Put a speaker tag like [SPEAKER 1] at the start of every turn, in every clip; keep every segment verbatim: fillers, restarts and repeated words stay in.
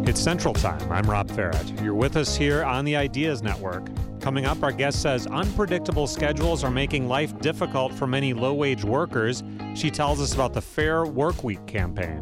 [SPEAKER 1] It's Central Time. I'm Rob Farrett. You're with us here on the Ideas Network. Coming up, our guest says unpredictable schedules are making life difficult for many low-wage workers. She tells us about the Fair Workweek campaign.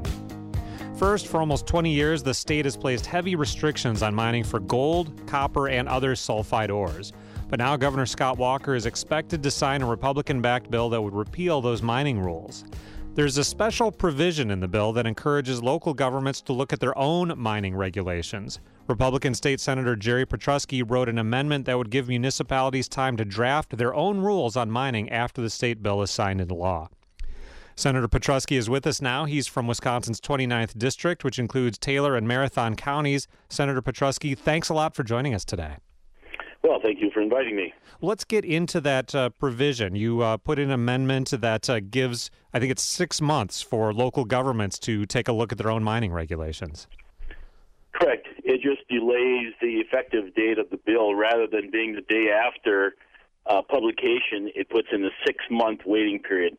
[SPEAKER 1] First, for almost twenty years, the state has placed heavy restrictions on mining for gold, copper, and other sulfide ores. But now Governor Scott Walker is expected to sign a Republican-backed bill that would repeal those mining rules. There's a special provision in the bill that encourages local governments to look at their own mining regulations. Republican State Senator Jerry Petrusky wrote an amendment that would give municipalities time to draft their own rules on mining after the state bill is signed into law. Senator Petrusky is with us now. He's from Wisconsin's twenty-ninth District, which includes Taylor and Marathon counties. Senator Petrusky, thanks a lot for joining us today.
[SPEAKER 2] Well, thank you for inviting me.
[SPEAKER 1] Let's get into that uh, provision. You uh, put in an amendment that uh, gives, I think it's six months for local governments to take a look at their own mining regulations.
[SPEAKER 2] Correct. It just delays the effective date of the bill rather than being the day after uh, publication. It puts in a six-month waiting period.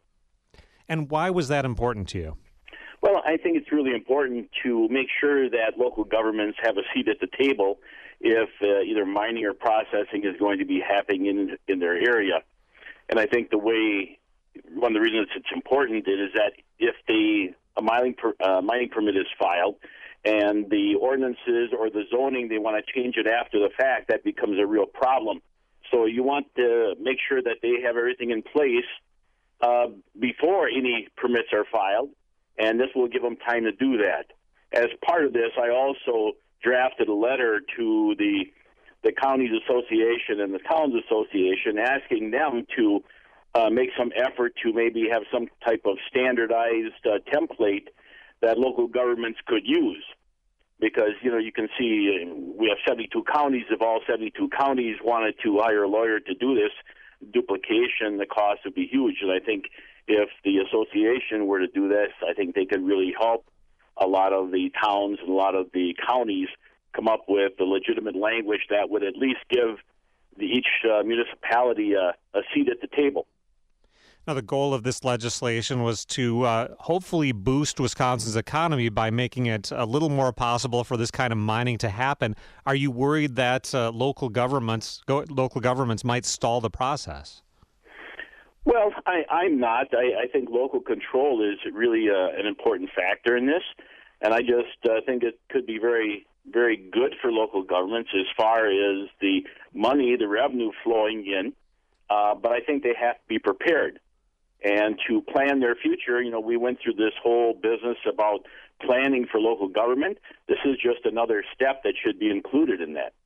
[SPEAKER 1] And why was that important to you?
[SPEAKER 2] Well, I think it's really important to make sure that local governments have a seat at the table if uh, either mining or processing is going to be happening in in their area. And I think the way, one of the reasons it's important is that if the a mining per, uh, mining permit is filed and the ordinances or the zoning, they want to change it after the fact, that becomes a real problem. So you want to make sure that they have everything in place uh, before any permits are filed, and this will give them time to do that. As part of this, I also drafted a letter to the the counties association and the towns association asking them to uh, make some effort to maybe have some type of standardized uh, template that local governments could use. Because, you know, you can see uh, we have seventy-two counties. If all seventy-two counties wanted to hire a lawyer to do this, duplication, the cost would be huge. And I think if the association were to do this, I think they could really help a lot of the towns and a lot of the counties come up with the legitimate language that would at least give the, each uh, municipality uh, a seat at the table.
[SPEAKER 1] Now, the goal of this legislation was to uh, hopefully boost Wisconsin's economy by making it a little more possible for this kind of mining to happen. Are you worried that uh, local governments go, local governments might stall the process?
[SPEAKER 2] Well, I, I'm not. I, I think local control is really uh, an important factor in this, and I just uh, think it could be very, very good for local governments as far as the money, the revenue flowing in, uh, but I think they have to be prepared. And to plan their future, you know, we went through this whole business about planning for local government. This is just another step that should be included in that.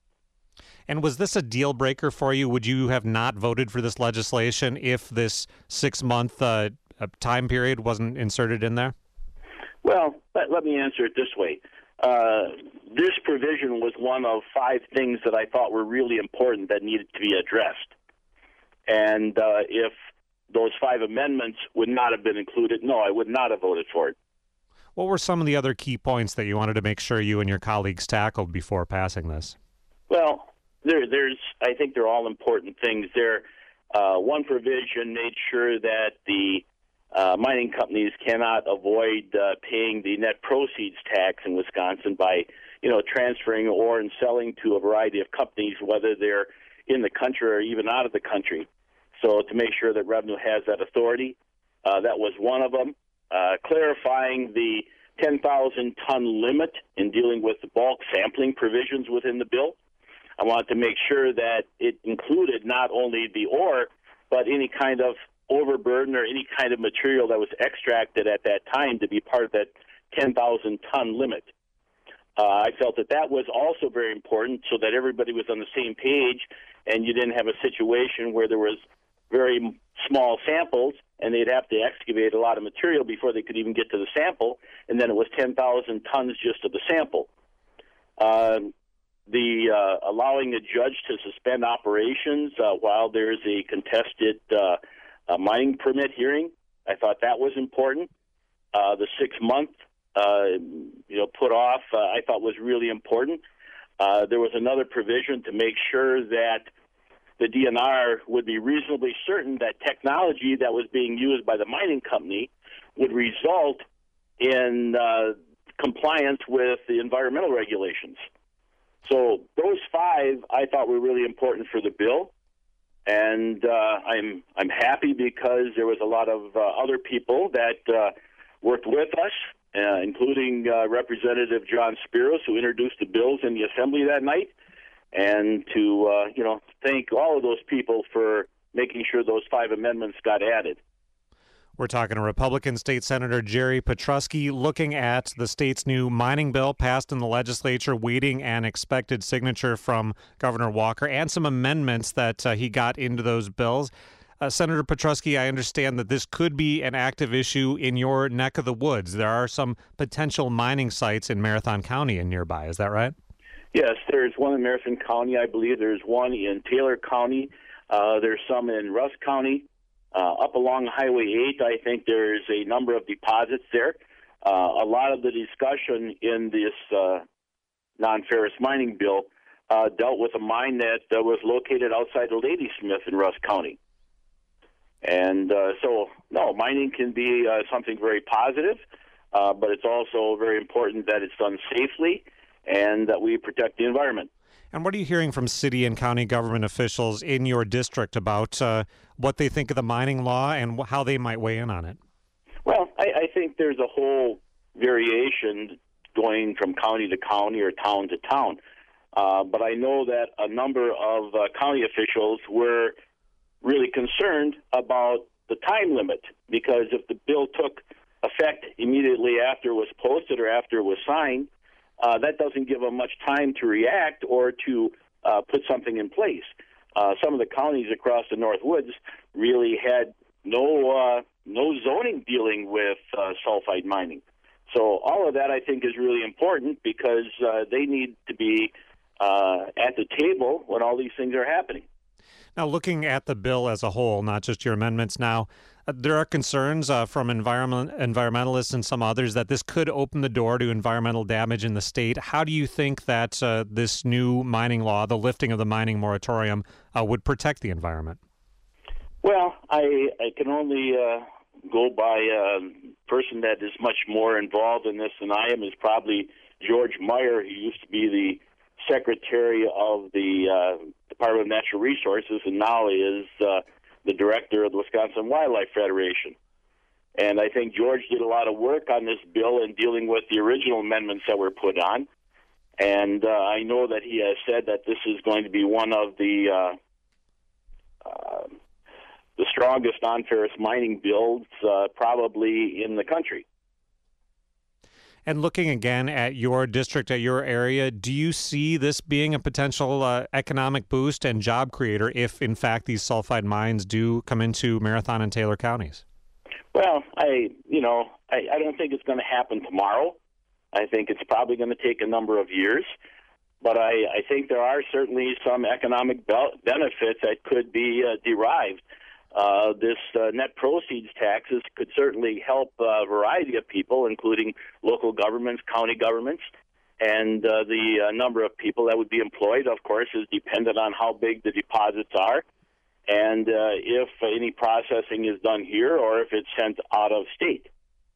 [SPEAKER 1] And was this a deal breaker for you? Would you have not voted for this legislation if this six-month uh, time period wasn't inserted in there?
[SPEAKER 2] Well, let, let me answer it this way. Uh, this provision was one of five things that I thought were really important that needed to be addressed. And uh, if those five amendments would not have been included, no, I would not have voted for it.
[SPEAKER 1] What were some of the other key points that you wanted to make sure you and your colleagues tackled before passing this?
[SPEAKER 2] Well, There, there's, I think they're all important things. There, uh, one provision made sure that the uh, mining companies cannot avoid uh, paying the net proceeds tax in Wisconsin by, you know, transferring ore and selling to a variety of companies, whether they're in the country or even out of the country. So to make sure that revenue has that authority, uh, that was one of them. Uh, clarifying the ten thousand ton limit in dealing with the bulk sampling provisions within the bill. I wanted to make sure that it included not only the ore, but any kind of overburden or any kind of material that was extracted at that time to be part of that ten thousand ton limit. Uh, I felt that that was also very important so that everybody was on the same page and you didn't have a situation where there was very small samples and they'd have to excavate a lot of material before they could even get to the sample, and then it was ten thousand tons just of the sample. Uh, The uh, allowing a judge to suspend operations uh, while there's a contested uh, a mining permit hearing, I thought that was important. Uh, the six-month, uh, you know, put off, uh, I thought was really important. Uh, there was another provision to make sure that the D N R would be reasonably certain that technology that was being used by the mining company would result in uh, compliance with the environmental regulations. So those five I thought were really important for the bill, and uh, I'm I'm happy because there was a lot of uh, other people that uh, worked with us, uh, including uh, Representative John Spiros, who introduced the bills in the Assembly that night, and to uh, you know thank all of those people for making sure those five amendments got added.
[SPEAKER 1] We're talking to Republican State Senator Jerry Petrusky, looking at the state's new mining bill passed in the legislature, waiting an expected signature from Governor Walker, and some amendments that uh, he got into those bills. Uh, Senator Petrusky, I understand that this could be an active issue in your neck of the woods. There are some potential mining sites in Marathon County and nearby. Is that right?
[SPEAKER 2] Yes, there's one in Marathon County. I believe there's one in Taylor County. Uh, there's some in Rusk County. Uh, up along Highway eight, I think there's a number of deposits there. Uh, a lot of the discussion in this uh, non-ferrous mining bill uh, dealt with a mine that uh, was located outside of Ladysmith in Rusk County. And uh, so, no, mining can be uh, something very positive, uh, but it's also very important that it's done safely and that we protect the environment.
[SPEAKER 1] And what are you hearing from city and county government officials in your district about uh, what they think of the mining law and how they might weigh in on it?
[SPEAKER 2] Well, I, I think there's a whole variation going from county to county or town to town. Uh, but I know that a number of uh, county officials were really concerned about the time limit, because if the bill took effect immediately after it was posted or after it was signed, Uh, that doesn't give them much time to react or to uh, put something in place. Uh, some of the counties across the North Woods really had no uh, no zoning dealing with uh, sulfide mining. So all of that, I think, is really important because uh, they need to be uh, at the table when all these things are happening.
[SPEAKER 1] Now, looking at the bill as a whole, not just your amendments now, uh, there are concerns uh, from environment, environmentalists and some others that this could open the door to environmental damage in the state. How do you think that uh, this new mining law, the lifting of the mining moratorium, uh, would protect the environment?
[SPEAKER 2] Well, I, I can only uh, go by a person that is much more involved in this than I am, is probably George Meyer, who used to be the secretary of the uh, Department of Natural Resources, and now is uh, the director of the Wisconsin Wildlife Federation. And I think George did a lot of work on this bill in dealing with the original amendments that were put on. And uh, I know that he has said that this is going to be one of the uh, uh, the strongest non-ferrous mining bills uh, probably in the country.
[SPEAKER 1] And looking again at your district, at your area, do you see this being a potential uh, economic boost and job creator if, in fact, these sulfide mines do come into Marathon and Taylor counties?
[SPEAKER 2] Well, I, you know, I, I don't think it's going to happen tomorrow. I think it's probably going to take a number of years. But I, I think there are certainly some economic be- benefits that could be uh, derived. Uh, this uh, net proceeds taxes could certainly help a variety of people, including local governments, county governments, and uh, the uh, number of people that would be employed, of course, is dependent on how big the deposits are and uh, if any processing is done here or if it's sent out of state.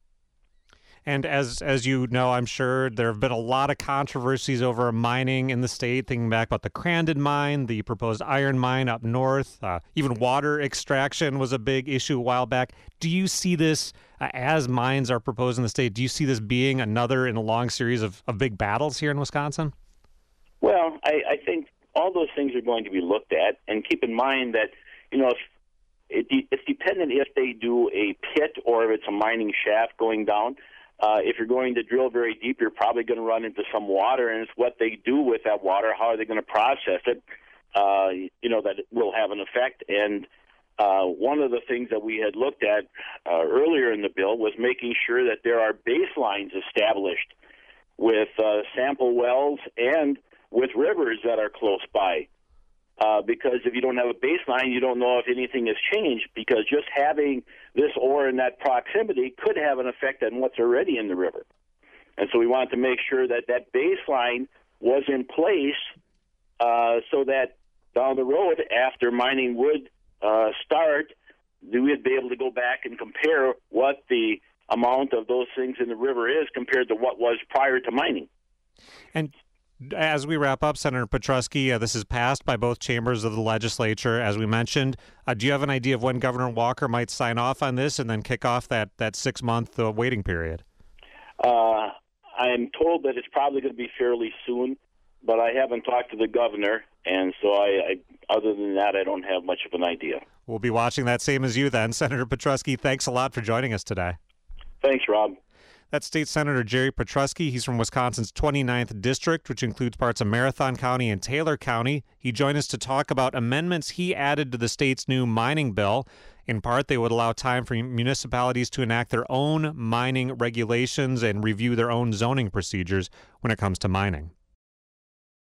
[SPEAKER 1] And as as you know, I'm sure there have been a lot of controversies over mining in the state, thinking back about the Crandon mine, the proposed iron mine up north, uh, even water extraction was a big issue a while back. Do you see this, uh, as mines are proposed in the state, do you see this being another in a long series of, of big battles here in Wisconsin?
[SPEAKER 2] Well, I, I think all those things are going to be looked at, and keep in mind that, you know, if it, it's dependent if they do a pit or if it's a mining shaft going down. Uh, if you're going to drill very deep, you're probably going to run into some water, and it's what they do with that water, how are they going to process it, uh, you know, that it will have an effect. And uh, one of the things that we had looked at uh, earlier in the bill was making sure that there are baselines established with uh, sample wells and with rivers that are close by. Uh, because if you don't have a baseline, you don't know if anything has changed, because just having this ore in that proximity could have an effect on what's already in the river. And so we wanted to make sure that that baseline was in place uh, so that down the road, after mining would uh, start, we would be able to go back and compare what the amount of those things in the river is compared to what was prior to mining.
[SPEAKER 1] And as we wrap up, Senator Petrusky, uh, this is passed by both chambers of the legislature, as we mentioned. Uh, do you have an idea of when Governor Walker might sign off on this and then kick off that, that six-month uh, waiting period?
[SPEAKER 2] Uh, I am told that it's probably going to be fairly soon, but I haven't talked to the governor, and so I, I, other than that, I don't have much of an idea.
[SPEAKER 1] We'll be watching that same as you then. Senator Petrusky, thanks a lot for joining us today.
[SPEAKER 2] Thanks, Rob.
[SPEAKER 1] That's State Senator Jerry Petrusky. He's from Wisconsin's twenty-ninth District, which includes parts of Marathon County and Taylor County. He joined us to talk about amendments he added to the state's new mining bill. In part, they would allow time for municipalities to enact their own mining regulations and review their own zoning procedures when it comes to mining.